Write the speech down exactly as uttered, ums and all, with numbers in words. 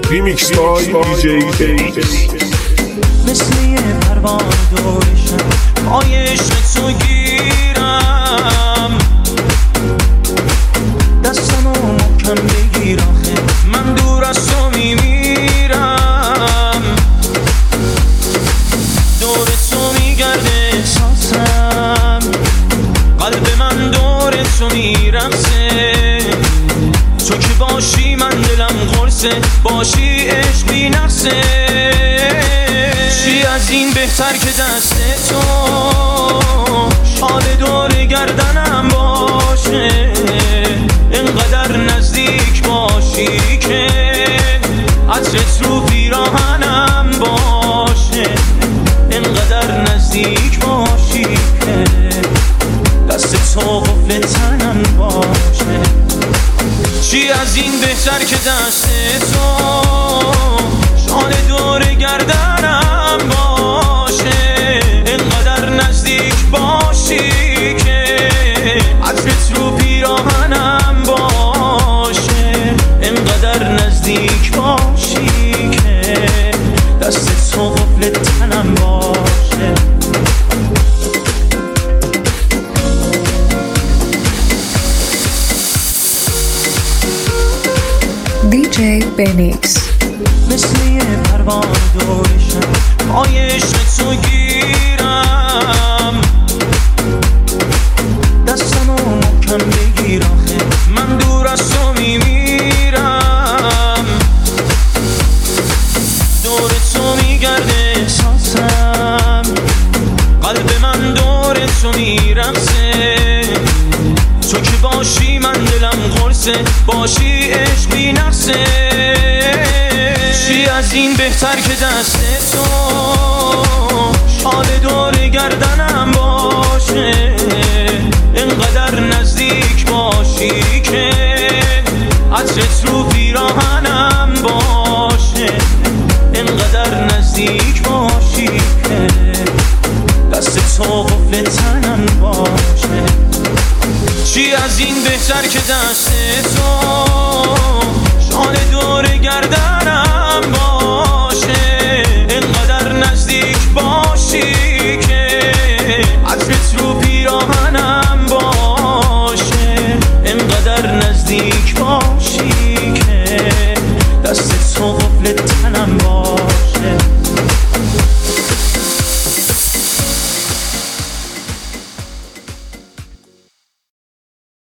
ریمیکس بای دی جی مثل یه پروانه دورشم پای عشق تو گیرم، دستمو محکم بگیر آخه من دور از تو میمیرم. دور تو میگرده احساسم، قلب من دور تو میرقصه. تو که باشی من دلم قرصه، باشی عشق بی نقصه. چی از این بهتر که دست تو شال دور گردنم باشه، اینقدر نزدیک باشی که عطرت رو پیراهنم باشه، اینقدر نزدیک باشی که دست تو قفل تنم باشه. چی از این بهتر که دست تو شال دور گردنم باشه، اینقدر نزدیک باشی که عطرت رو پیراهنم باشه، اینقدر نزدیک باشی که دست تو قفل تنم باشه. دی جی بنیکس مثل یه پروانه دورشم پای عشق تو گیرم، دستمو محکم بگیر آخه من دور از تو میمیرم. دور تو میگرده احساسم، قلب من دور تو میرقصه. تو که باشی من دلم قرصه، باشی عشق بی نقصه. چی از این بهتر که دست تو شال دور گردنم باشه، اینقدر نزدیک باشی که عطرت رو پیراهنم باشه، اینقدر نزدیک باشی که دست تو قفل تنم باشه. چی از این بهتر که دست تو شال دور گردنم